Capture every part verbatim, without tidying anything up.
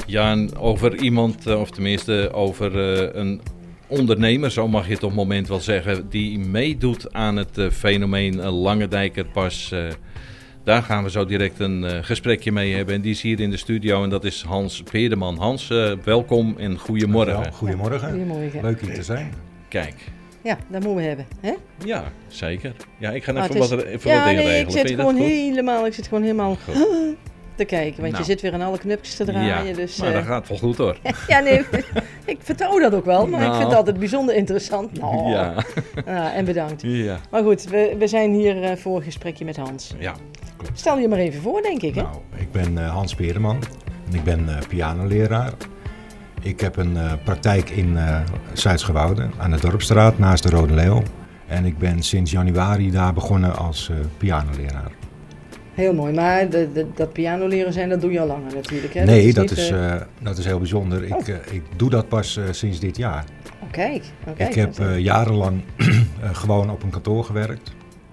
Ja, en over iemand, uh, of tenminste over uh, een ondernemer, zo mag je het op het moment wel zeggen, die meedoet aan het uh, fenomeen uh, Langendijkerpas. Uh, daar gaan we zo direct een uh, gesprekje mee hebben. En die is hier in de studio en dat is Hans Peerdeman. Hans, uh, welkom en goedemorgen. Ja, goedemorgen. Goedemorgen. Leuk hier te zijn. Kijk. Ja, dat moeten we hebben. Hè? Ja, zeker. Ja, ik ga Maar even het wat, is- even ja, wat dingen nee, regelen. ik zit, Vind je dat gewoon goed? helemaal, ik zit gewoon helemaal Goed. te kijken. Want Nou. je zit weer aan alle knopjes te draaien. Ja, dus, maar eh, dat gaat wel goed hoor. ja, nee, ik vertrouw dat ook wel. Maar ik Nou. vind het altijd bijzonder interessant. Nou, Ja. ah, en bedankt. Ja. Maar goed, we, we zijn hier eh, voor een gesprekje met Hans. Ja. Stel je maar even voor, denk ik. Hè? Nou, ik ben uh, Hans Peerdeman en ik ben uh, pianoleraar. Ik heb een uh, praktijk in uh, Zuid-Schouwoude aan de Dorpsstraat naast de Rode Leeuw. En ik ben sinds januari daar begonnen als uh, pianoleraar. Heel mooi, maar de, de, dat piano leren zijn, dat doe je al langer natuurlijk. Hè? Nee, is dat niet, is, eh, uh, dat is heel bijzonder. Oh. Ik, uh, ik doe dat pas uh, sinds dit jaar. Oh, kijk. Oh, kijk, ik heb dat is- uh, jarenlang uh, gewoon op een kantoor gewerkt.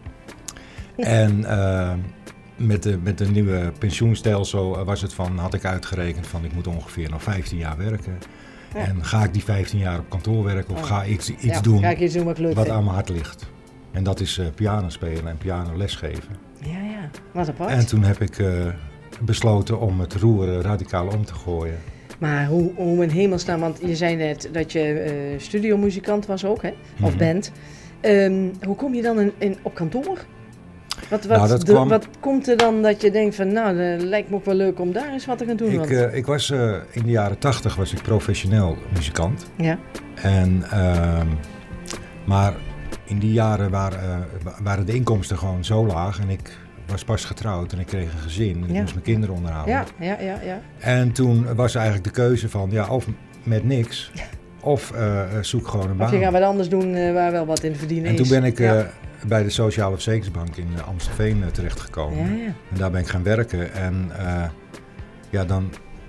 En uh, met, de, met de nieuwe pensioenstelsel uh, was het van, had ik uitgerekend van ik moet ongeveer nog vijftien jaar werken. Ja. En ga ik die vijftien jaar op kantoor werken of Oh. ga ik iets, iets ja, doen Ga ik iets doen wat ik leuk wat vind. aan mijn hart ligt. En dat is uh, piano spelen en piano lesgeven. Ja, ja. Wat apart. En toen heb ik uh, besloten om het roer uh, radicaal om te gooien. Maar hoe, hoe in hemelsnaam, want je zei net dat je eh studiomuzikant was ook, hè? Of Mhm. bent. Ehm, hoe kom je dan in, in, op kantoor? Wat, wat, Nou, dat de- kwam- wat komt er dan dat je denkt van, nou, dat lijkt me ook wel leuk om daar eens wat te gaan doen? Ik, want, uh, ik was uh, in de jaren tachtig was ik professioneel muzikant. ja, En, uh, maar in die jaren waren, uh, waren de inkomsten gewoon zo laag. En ik was pas getrouwd en ik kreeg een gezin. En ik Ja. moest mijn kinderen onderhouden. ja, ja, ja, ja. En toen was eigenlijk de keuze van ja, of met niks. Of uh, zoek gewoon een Of baan. je gaat wat anders doen uh, waar wel wat in verdienen En is. toen ben ik uh, ja. bij de Sociale Verzekeringsbank in uh, Amstelveen uh, terechtgekomen. Ja, ja. En daar ben ik gaan werken. En uh, ja, dan...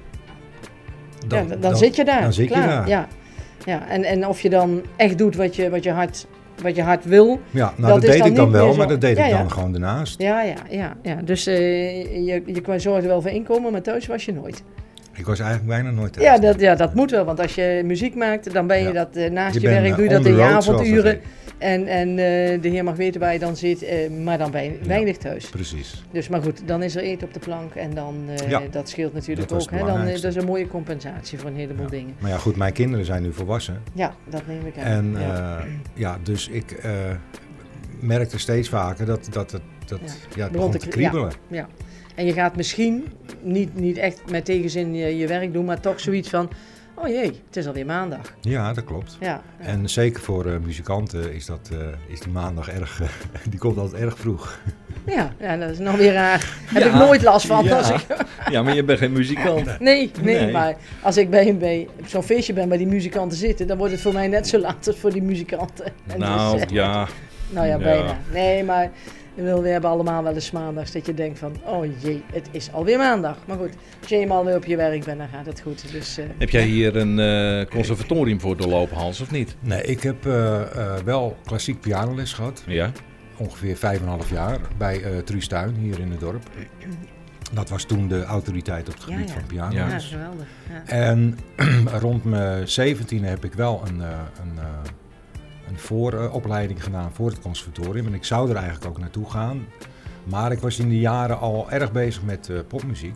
Dan, ja, dan, dan zit je daar, Dan zit klaar. je daar. Ja, ja. En, en of je dan echt doet wat je, wat je, hart, wat je hart wil. Ja, nou dat, is deed dan ik dan niet wel, meer zo- maar dat deed Ja, ik ja. dan gewoon daarnaast. Ja, ja, ja. ja. Dus uh, je, je kwam zorgde wel voor inkomen, maar thuis was je nooit. Ik was eigenlijk bijna nooit thuis. Ja dat, ja, dat moet wel, want als je muziek maakt, dan ben je Ja. dat uh, naast Je je, bent, werk, uh, doe je on dat the in je road, zoals dat avonduren. heet. En, en uh, de heer mag weten waar je dan zit, uh, maar dan ben je Ja. weinig thuis. Precies. Dus maar goed, dan is er eten op de plank en dan, uh, Ja. dat scheelt natuurlijk Dat was ook. het Hè? Dan, uh, belangrijkste. dat is een mooie compensatie voor een heleboel Ja. dingen. Maar ja, goed, mijn kinderen zijn nu volwassen. Ja, dat neem ik aan. En ja. ja, uh, ja dus ik uh, merkte steeds vaker dat, dat het, dat, Ja. ja. het Begon begon te te kri- kriebelen. Ja. En je gaat misschien niet, niet echt met tegenzin je, je werk doen, maar toch zoiets van, oh jee, het is alweer maandag. Ja, dat klopt. Ja, ja. En zeker voor uh, muzikanten is, dat, uh, is die maandag erg, uh, die komt altijd erg vroeg. Ja, ja, dat is nog weer raar. Heb Ja. ik nooit last van. Ja. Als ik, Ja, maar je bent geen muzikant. nee, nee, Nee. maar als ik bij, bij op zo'n feestje ben waar die muzikanten zitten, dan wordt het voor mij net zo laat als voor die muzikanten. En Nou, dus, eh, ja. Nou ja, Ja. bijna. Nee, maar we hebben allemaal wel eens maandags dat je denkt van, oh jee, het is alweer maandag. Maar goed, als je eenmaal weer op je werk bent, dan gaat het goed. Dus, uh, Heb jij hier een uh, conservatorium voor doorlopen, Hans, of niet? Nee, ik heb uh, uh, wel klassiek pianoles gehad. Ja. Ongeveer vijf en een half jaar bij uh, Truus Tuin hier in het dorp. Dat was toen de autoriteit op het Ja, gebied ja. van ja, pianoles. geweldig. Ja. En rond mijn zeventiende heb ik wel een, uh, een, uh, een vooropleiding gedaan voor het conservatorium. En ik zou er eigenlijk ook naartoe gaan. Maar ik was in die jaren al erg bezig met uh, popmuziek.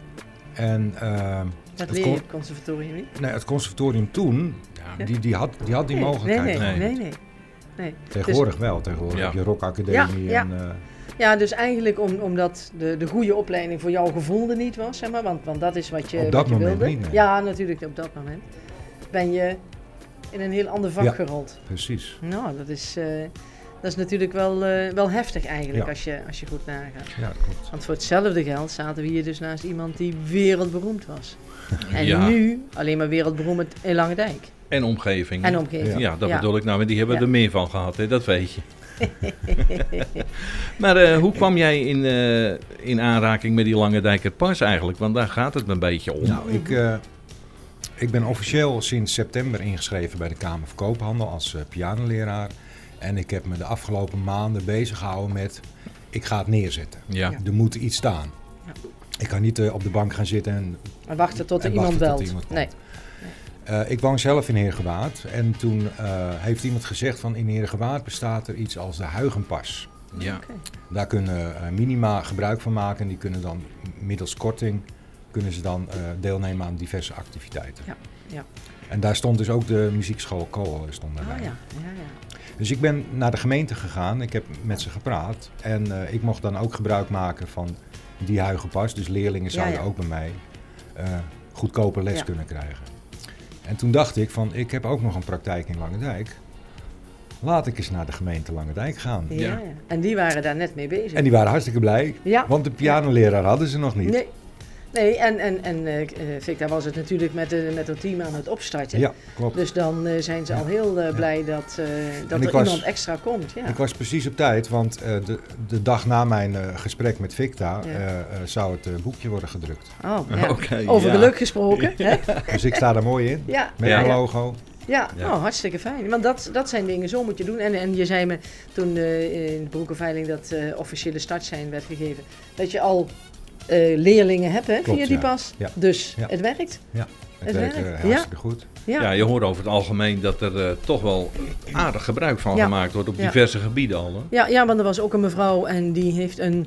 En, uh, Dat het leer je con- op het conservatorium niet? nee, het conservatorium toen, Ja. die, die, had, die had die nee, mogelijkheid. Nee, nee, nog nee. niet. nee, nee. Tegenwoordig wel. Tegenwoordig Ja. heb je rockacademie. Ja, ja. En, uh, Ja, dus eigenlijk om, omdat de, de goede opleiding voor jou gevonden niet was, zeg maar, want, want dat is wat je, Op wat dat je moment wilde. niet, nee. Ja, natuurlijk op dat moment. Ben je in een heel ander vak Ja. gerold. precies. Nou, dat is, uh, dat is natuurlijk wel, uh, wel heftig eigenlijk Ja. als, je, als je goed nagaat. Ja, dat klopt. Want voor hetzelfde geld zaten we hier dus naast iemand die wereldberoemd was. En Ja. nu alleen maar wereldberoemd in Langendijk. En omgeving. En omgeving. Ja, dat Ja. bedoel ik nou, maar die hebben Ja. er meer van gehad, hè? Dat weet je. Maar uh, hoe kwam jij in, uh, in aanraking met die Langendijkerpas eigenlijk? Want daar gaat het een beetje om. Nou, ik, uh, ik ben officieel sinds september ingeschreven bij de Kamer van Koophandel als uh, pianoleraar. En ik heb me de afgelopen maanden bezig gehouden met, ik ga het neerzetten. Ja. Ja. Er moet iets staan. Ja. Ik kan niet uh, op de bank gaan zitten en, en wachten tot er en iemand wachten belt. Tot iemand komt. Nee. Uh, ik woon zelf in Heergewaard en toen uh, heeft iemand gezegd van in Heergewaard bestaat er iets als de Huigenpas. Ja. Okay. Daar kunnen uh, minima gebruik van maken en die kunnen dan middels korting kunnen ze dan uh, deelnemen aan diverse activiteiten. Ja, ja. En daar stond dus ook de muziekschool Kool stond daarbij. Oh, ja. Ja, ja. Dus ik ben naar de gemeente gegaan, ik heb met ze gepraat en uh, ik mocht dan ook gebruik maken van die Huigenpas. Dus leerlingen zouden ja, ja. ook bij mij uh, goedkope les ja. kunnen krijgen. En toen dacht ik van, ik heb ook nog een praktijk in Langendijk. Laat ik eens naar de gemeente Langendijk gaan. Ja, ja. En die waren daar net mee bezig. En die waren hartstikke blij, ja. want de pianoleraar hadden ze nog niet. Nee, nee en, en, en uh, Victor was het natuurlijk met, uh, met het team aan het opstarten. Ja, klopt. Dus dan uh, zijn ze ja. al heel uh, blij ja. dat, uh, dat er was, iemand extra komt. Ja. Ik was precies op tijd, want uh, de, de dag na mijn uh, gesprek met Victa ja. uh, uh, zou het uh, boekje worden gedrukt. Oh, ja. okay, Over ja. geluk gesproken. Hè? Dus ik sta er mooi in, ja. met ja. mijn logo. Ja, ja. Oh, hartstikke fijn. Want dat, dat zijn dingen, zo moet je doen. En, en je zei me toen uh, in de broekenveiling dat uh, officiële startsein werd gegeven, dat je al uh, leerlingen hebt hè, Klopt, via die ja. pas. Ja. Dus ja. het werkt. Ja, het, het werkt, werkt. Uh, hartstikke ja. goed. Ja. ja, je hoort over het algemeen dat er uh, toch wel aardig gebruik van ja. gemaakt wordt op ja. diverse gebieden al. Hè? Ja, ja, want er was ook een mevrouw en die heeft een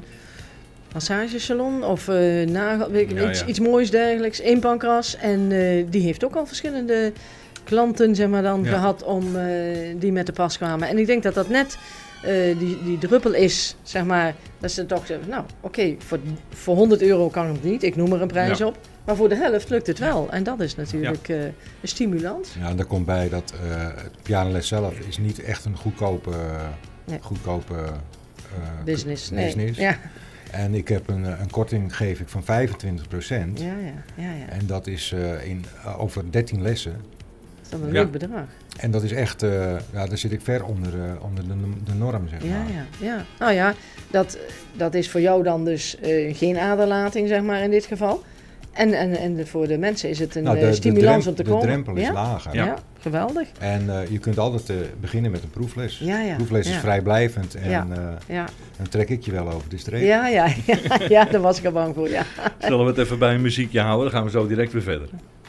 massagesalon of uh, nagel, weet ik, ja, iets, ja. iets moois dergelijks, één pankras. En uh, die heeft ook al verschillende klanten zeg maar, dan ja. gehad om, uh, die met de pas kwamen. En ik denk dat dat net uh, die, die druppel is, zeg maar, dat ze toch zeggen, nou oké, okay, voor, voor honderd euro kan het niet, ik noem er een prijs ja. op. Maar voor de helft lukt het wel. En dat is natuurlijk ja. uh, een stimulans. Ja, en daar komt bij dat uh, het pianoles zelf is niet echt een goedkope, nee. goedkope uh, business. business. Nee. Ja. En ik heb een, een korting geef ik van vijfentwintig procent. Ja, ja, ja, ja. En dat is uh, in, uh, over dertien lessen. Dat is een ja. leuk bedrag. En dat is echt, uh, ja, daar zit ik ver onder, uh, onder de, de norm, zeg maar. Ja, ja, ja. Nou ja, dat, dat is voor jou dan dus uh, geen aderlating, zeg maar, in dit geval. En, en, en voor de mensen is het een nou, de, stimulans de om te de komen. De drempel is ja? lager. Ja, ja, geweldig. En uh, je kunt altijd uh, beginnen met een proefles. Ja, ja. Proefles ja. is vrijblijvend en ja. Uh, ja. dan trek ik je wel over de streep. Ja, ja, ja, ja, daar was ik al bang voor, ja. Zullen we het even bij een muziekje houden? Dan gaan we zo direct weer verder.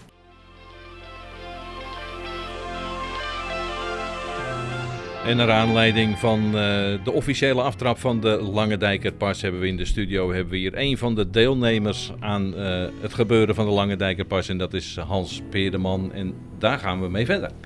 En naar aanleiding van uh, de officiële aftrap van de Langendijkerpas hebben we in de studio hebben we hier een van de deelnemers aan uh, het gebeuren van de Langendijkerpas. En dat is Hans Peerdeman. En daar gaan we mee verder.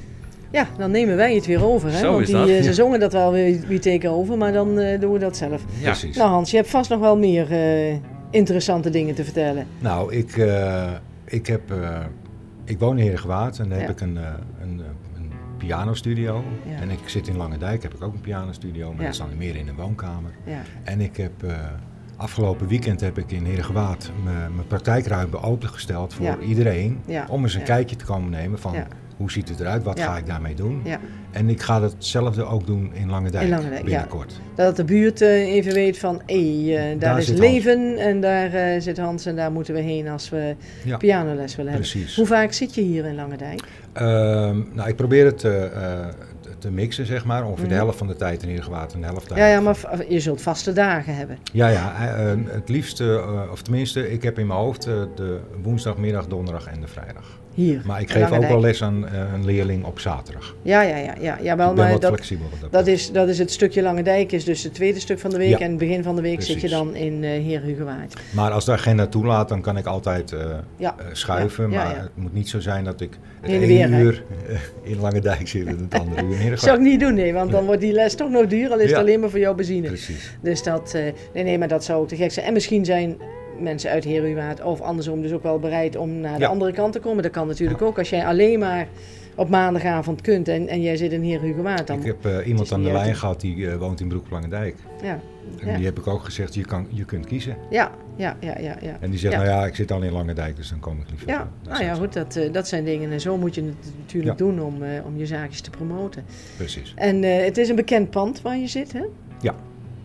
Ja, dan nemen wij het weer over. Hè? Zo Want is die, dat. Uh, ze ja. zongen dat wel weer wie tegenover, maar dan uh, doen we dat zelf. Ja. Precies. Nou Hans, je hebt vast nog wel meer uh, interessante dingen te vertellen. Nou, ik, uh, ik, heb, uh, ik woon in Heergewaard en daar ja. heb ik een, uh, een, een pianostudio. Ja. En ik zit in Langendijk, heb ik ook een pianostudio, maar ja. dat is dan meer in een woonkamer. Ja. En ik heb... Uh, Afgelopen weekend heb ik in Heergewaard mijn praktijkruimte opengesteld voor ja. iedereen. Ja. Om eens een ja. kijkje te komen nemen van ja. hoe ziet het eruit, wat ja. ga ik daarmee doen. Ja. En ik ga hetzelfde ook doen in Langendijk, in Langendijk binnenkort. Ja. Dat de buurt uh, even weet van, hé, hey, uh, daar, daar is leven Hans. En daar uh, zit Hans en daar moeten we heen als we ja. pianoles willen hebben. Precies. Hoe vaak zit je hier in Langendijk? Uh, nou, ik probeer het uh, uh, te mixen, zeg maar. Ongeveer mm. de helft van de tijd in Heergewaard en de helft tijd. Ja, ja, maar je zult vaste dagen hebben. Ja, ja. Uh, het liefste, uh, of tenminste, ik heb in mijn hoofd uh, de woensdagmiddag, donderdag en de vrijdag. Hier. Maar ik geef ook wel les aan uh, een leerling op zaterdag. Ja, ja, ja. ja, ja wel, ik ben maar wat dat, flexibel. Dat, dat, is, dat is het stukje Langendijk, is dus het tweede stuk van de week. Ja. En het begin van de week Precies. zit je dan in uh, Heer Hugowaard. Maar als de agenda toelaat, dan kan ik altijd uh, ja. uh, schuiven. Ja. Ja, maar ja. het moet niet zo zijn dat ik het ene weer, uur uh, in Langendijk zit en het andere uur in Heergewaard. Dat zou ik niet doen, nee. Want dan wordt die les toch nog duur, al is ja. het alleen maar voor jouw benzine. Precies. Dus dat, uh, nee, nee, maar dat zou ook te gek zijn. En misschien zijn mensen uit Heerhugowaard of andersom dus ook wel bereid om naar de ja. andere kant te komen. Dat kan natuurlijk ja. ook. Als jij alleen maar op maandagavond kunt en, en jij zit in Heerhugowaard. Ik heb uh, iemand aan de lijn gehad die uh, woont in Broek op Langendijk. Ja. En ja. die heb ik ook gezegd, je, kan, je kunt kiezen. Ja, ja, ja, ja. ja. En die zegt, ja. nou ja, ik zit al in Langendijk, dus dan kom ik liever. Ja, zo. nou ja, goed, dat, uh, dat zijn dingen en zo moet je het natuurlijk ja. doen om, uh, om je zaakjes te promoten. Precies. En uh, het is een bekend pand waar je zit, hè? Ja.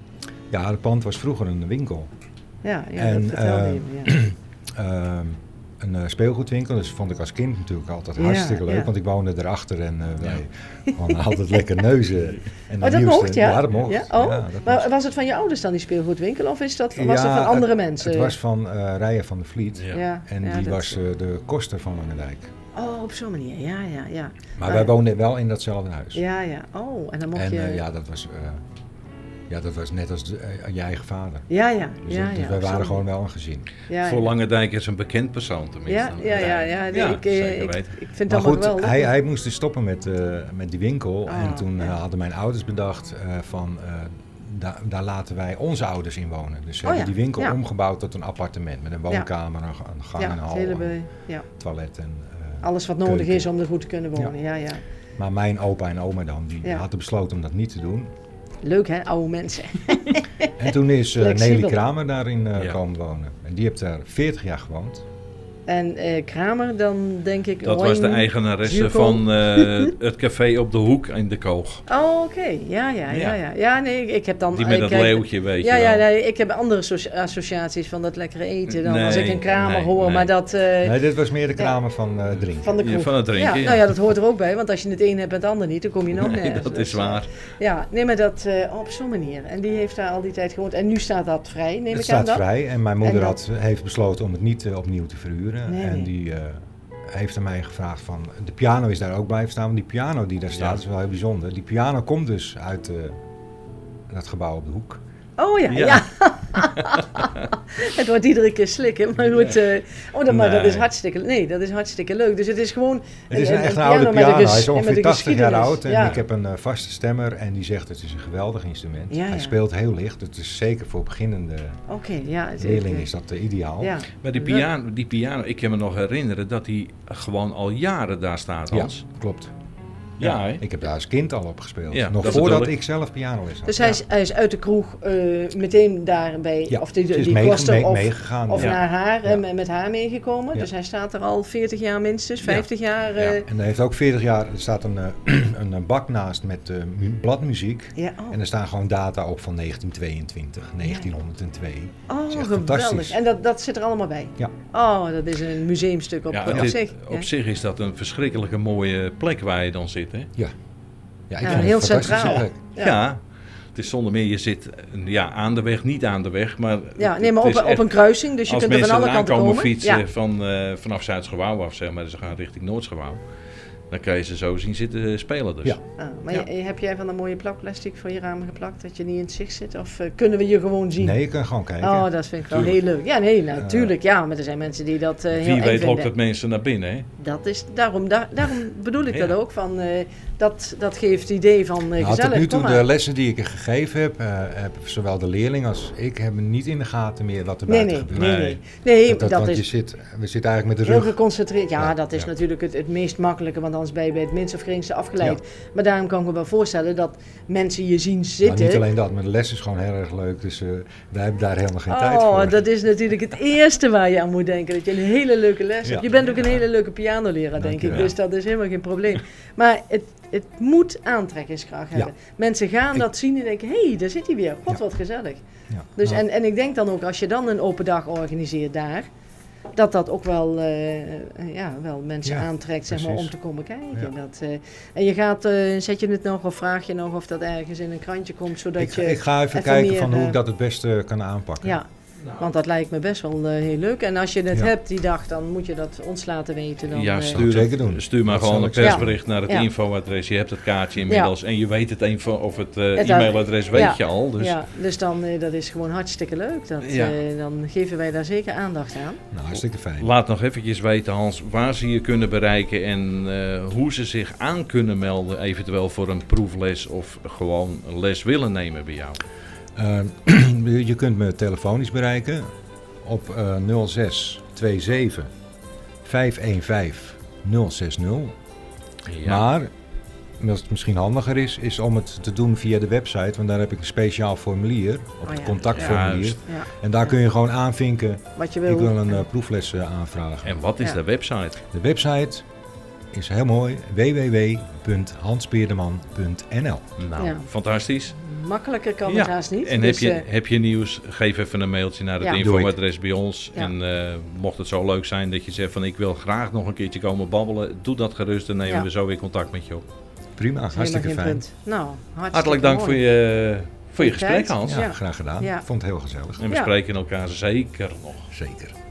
Ja, het pand was vroeger een winkel. Ja, ja en, dat vertelde uh, je me, ja. uh, een uh, speelgoedwinkel. Dus vond ik als kind natuurlijk altijd Ja, hartstikke leuk. ja. Want ik woonde erachter en uh, wij hadden altijd lekker neuzen. En Oh, dat nieuwste, mocht, ja? Ja, dat mocht. Ja? Oh, Ja, dat maar mocht. was het van je ouders dan, die speelgoedwinkel? Of is dat, was Ja, het van andere het, mensen? Het was van uh, Rijen van de Vliet. Ja. Ja, En ja, die dat- was uh, de koster van Langendijk. Oh, op zo'n manier. Ja, ja, ja. Maar Ah, wij ja. woonden wel in datzelfde huis. Ja, ja. Oh, en dan mocht en je... uh, ja, dat was, uh, ja, dat was net als de, uh, je eigen vader. ja, ja. Dus, ja, dus ja, wij op waren zo'n gewoon manier. wel een gezin. Ja, Voor ja. Langendijk is een bekend persoon tenminste. Ja, ja, ja, ja. Nee, Ja, ik, eh, zeker ik, weten. ik vind Maar dat goed, wel hij, hij moest dus stoppen met, uh, met die winkel. Oh, en toen uh, ja. hadden mijn ouders bedacht uh, van... Uh, da, daar laten wij onze ouders in wonen. Dus ze Oh, hebben ja. die winkel Ja. omgebouwd tot een appartement. Met een woonkamer, een, een gang en Ja, een het hal, hele een be- ja. toilet. En, uh, Alles wat nodig keuken. is om er goed te kunnen wonen. Ja, ja. Maar mijn opa en oma dan, die Ja. hadden besloten om dat niet te doen. Leuk hè, oude mensen. En toen is uh, Flexibel. Nelly Kramer daarin uh, Ja. komen wonen. En die heeft daar veertig jaar gewoond. En eh, Kramer, dan denk ik... Dat was de Wayne eigenaresse Zuurkool. van uh, het café op de hoek in de Koog. Oh, oké. Ja, ja, ja, Ja. ja. Ja, nee, ik, ik heb dan... Die met ik dat heb- leeuwtje, weet Ja, je ja, wel. nee, ik heb andere socia- associaties van dat lekkere eten dan Nee, als ik een Kramer nee, hoor. nee. Maar dat... eh, Nee, dit was meer de ja. Kramer van uh, drinken. van de Ja, kroeg. van het drinken, Ja, ja. nou ja, dat hoort er ook bij. Want als je het een hebt en het ander niet, dan kom je nog Nee, nergens. dat Dus, is waar. Ja, nee, maar dat eh, op zo'n manier. En die heeft daar al die tijd gewoond. En nu staat dat vrij, neem Het ik aan staat dat? vrij en mijn moeder En had, heeft besloten om het niet uh, opnieuw te verhuren. Nee, en nee. die uh, heeft aan mij gevraagd van, de piano is daar ook blijven staan. Want die piano die daar staat Ja. is wel heel bijzonder. Die piano komt dus uit uh, dat gebouw op de hoek. Oh ja, ja. Ja. Het wordt iedere keer slikken, maar goed. eh, oh, dat, maar dat is Nee. hartstikke, nee, dat is hartstikke leuk. Dus het is gewoon Het is een, echt een piano oude met een piano. ges- Hij is en met ongeveer een tachtig jaar geschiedenis. oud. En Ja. ik heb een uh, vaste stemmer en die zegt het is een geweldig instrument. Ja, Hij ja. speelt heel licht. Het is zeker voor beginnende Oké, ja. Het, leerlingen is dat uh, ideaal. Ja. Maar die piano, die piano, ik kan me nog herinneren dat hij gewoon al jaren daar staat, Ja, Hans. klopt. Ja, hè? Ik heb daar als kind al op gespeeld. Ja, Nog dat voordat bedoel ik. ik zelf pianoles had. Dus hij is, hij is uit de kroeg eh, meteen daarbij, Ja, of die, ze is die mee- koster, mee- of, meegegaan. of ja. naar haar, Ja. en met- met haar meegekomen. Ja. Dus hij staat er al veertig jaar minstens, vijftig jaar. eh, Ja. ja. En hij heeft ook veertig jaar, er staat een, uh, een uh, bak naast met uh, mu- bladmuziek. oh. En er staan gewoon data op van negentien tweeëntwintig, negentienhonderdtwee. Oh, is echt geweldig. fantastisch. En dat, dat zit er allemaal bij? Ja. Oh, dat is een museumstuk op, Ja, op het is- zich. op ja. zich is dat een verschrikkelijke mooie plek waar je dan zit, hè? Ja. Ja, ik Ja, vond het heel een fantastische centraal. plek. Ja. Ja. Het is zonder meer, je zit ja, aan de weg, niet aan de weg, maar... Ja, nee, maar het op, is op echt- een kruising, dus je als kunt er van mensen alle eraan kanten komen komen. fietsen Ja. van, eh, vanaf Zuid-Schouw af, zeg maar, ze gaan richting Noord-Schouw, dan kan je ze zo zien zitten spelen dus. Ja. Ah, maar Ja. je- heb jij van dat mooie plakplastic voor je ramen geplakt, dat je niet in het zicht zit? Of eh, kunnen we je gewoon zien? Nee, je kan gewoon kijken. Oh, dat vind ik wel Tuurlijk. heel leuk. Ja, nee, natuurlijk. Ja, maar er zijn mensen die dat eh heel Wie eng weet lokt vinden. het mensen naar binnen, hè? Dat is, daarom, daar, daarom bedoel ik Ja. dat ook. Van, eh, dat, dat geeft het idee van eh, Nou, gezellig. tot nu kom toe, maar. de lessen die ik er gegeven heb, uh, heb zowel de leerling als ik hebben niet in de gaten meer wat er Nee, buiten nee, gebeurt. nee, Nee. nee. Nee, Dat, dat, dat, want je is zit, we zitten eigenlijk met de heel rug. geconcentreerd. Ja, Ja, dat is ja. natuurlijk het, het meest makkelijke, want anders ben je bij het minst of geringste afgeleid. Maar daarom kan ik me wel voorstellen dat mensen je zien Maar zitten. niet alleen dat, maar de les is gewoon heel erg leuk. Dus uh, wij hebben daar helemaal geen tijd Oh, voor. dat is natuurlijk het eerste waar je aan moet denken. Dat je een hele leuke les hebt. Ja. Je bent ook een hele leuke pianoleraar, denk ik. Dankjewel. Dus dat is helemaal geen probleem. Maar het, het moet aantrekkingskracht hebben. Mensen gaan Ik- dat zien en denken, hé, hey, daar zit hij weer. God, Ja. wat gezellig. Ja. Dus, Nou, en, en ik denk dan ook, als je dan een open dag organiseert daar, dat dat ook wel, eh, ja, wel mensen Ja, aantrekt, zeg maar, om precies. te komen kijken. Ja. Dat, eh, en je gaat, eh, zet je het nog of vraag je nog of dat ergens in een krantje komt, zodat ik, je... ik ga even even kijken meer, van hoe eh, ik dat het beste kan aanpakken. Ja, want dat lijkt me best wel eh, heel leuk. En als je het Ja. hebt die dag, dan moet je dat ons laten weten. Dan, Ja, eh, stuur, zeker doen. stuur maar Dat gewoon zal een ik zeggen. persbericht naar het Ja. infoadres. Je hebt het kaartje inmiddels en je weet het info of het eh, Het e-mailadres weet ja. je al. Dus Ja, dus dan, eh, dat is gewoon hartstikke leuk. Dat, Ja. eh, dan geven wij daar zeker aandacht aan. Nou, hartstikke fijn. laat nog eventjes weten, Hans, waar ze je kunnen bereiken en eh, hoe ze zich aan kunnen melden, eventueel voor een proefles of gewoon les willen nemen bij jou. Uh, je kunt me telefonisch bereiken op uh, nul zes zevenentwintig vijfhonderdvijftig nul zestig. Ja. Maar, wat misschien handiger is, is om het te doen via de website. Want daar heb ik een speciaal formulier, op Oh het ja. contactformulier. Juist. Ja, En daar kun je gewoon aanvinken, wat je wil. ik wil een uh, proefles uh, aanvragen. En wat is Ja. de website? De website is heel mooi. w w w punt hans peerdeman punt n l. Nou, Ja. fantastisch. Makkelijker kan Ja, het haast niet. En dus, heb, je, eh, heb je nieuws, geef even een mailtje naar het Ja. infoadres bij ons. Ja. En uh, mocht het zo leuk zijn dat je zegt van ik wil graag nog een keertje komen babbelen, doe dat gerust, dan nemen Ja. we zo weer contact met je op. Prima, helemaal hartstikke geen fijn. punt. Nou, hartstikke Hartelijk dank mooi. voor je, voor je Voor je gesprek, tijd. Hans. Ja, Ja. graag gedaan. Ja. Vond het heel gezellig. En we Ja. spreken elkaar zeker nog. Zeker.